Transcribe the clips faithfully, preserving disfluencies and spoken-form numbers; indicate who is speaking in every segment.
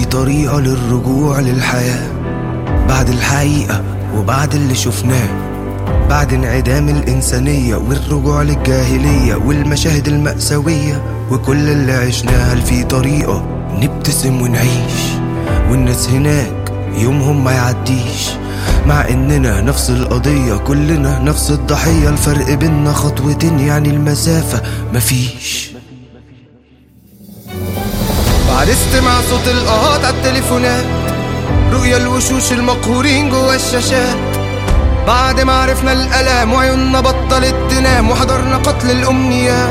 Speaker 1: طريقة للرجوع للحياة بعد الحقيقة وبعد اللي شفناه، بعد انعدام الإنسانية والرجوع للجاهلية والمشاهد المأساوية وكل اللي عشناها. هل في طريقة نبتسم ونعيش والناس هناك يومهم ما يعديش، مع اننا نفس القضية كلنا نفس الضحية، الفرق بينا خطوتين يعني المسافة مفيش. بعد استماع صوت القهات على التليفونات، رؤيا الوشوش المقهورين جوا الشاشات، بعد ما عرفنا الألام وعيوننا بطلت تنام وحضرنا قتل الأمنيات،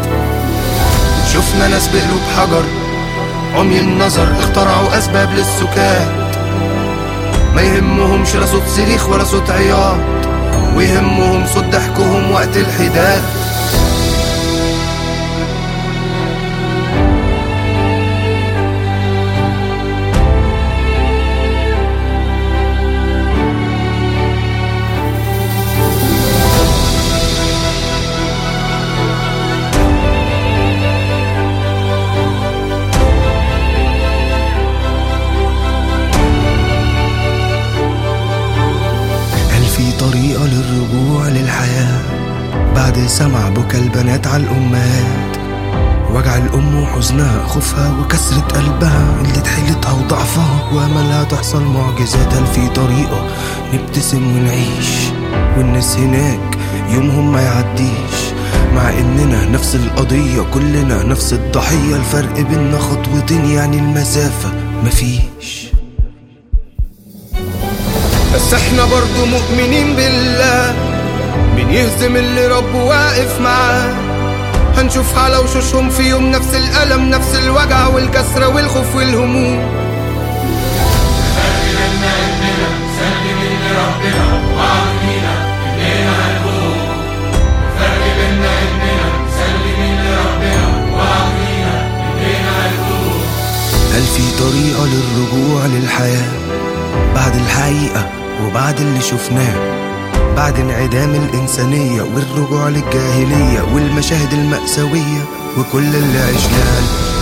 Speaker 1: شفنا ناس بقلوب حجر عمي النظر اخترعوا أسباب للسكات، ما يهمهمش لا صوت صريخ ولا صوت عياط، ويهمهم صوت ضحكهم وقت الحداد. طريقة للرجوع للحياة بعد سمع بكى البنات على الأمهات، وجع الأم وحزنها خوفها وكسرة قلبها اللي تحيلتها وضعفها وأملها تحصل معجزات. هل في طريقة نبتسم ونعيش والناس هناك يومهم ما يعديش، مع إننا نفس القضية كلنا نفس الضحية، الفرق بينا خطوتين يعني المسافة مفيش. بس احنا برضو مؤمنين بالله، مين يهزم اللي ربه واقف معاه، هنشوف على وشوشهم في يوم نفس الألم نفس الوجع والكسرة والخوف والهموم.
Speaker 2: فرق بينا إننا مسلمين لربنا وعارفينا إننا هنقوم، فرق بينا إننا مسلمين لربنا وعارفينا إننا هنقوم.
Speaker 1: هل في طريقة للرجوع للحياة بعد الحقيقة وبعد اللي شفناه، بعد انعدام الإنسانية والرجوع للجاهلية والمشاهد المأساوية وكل اللي عشناه؟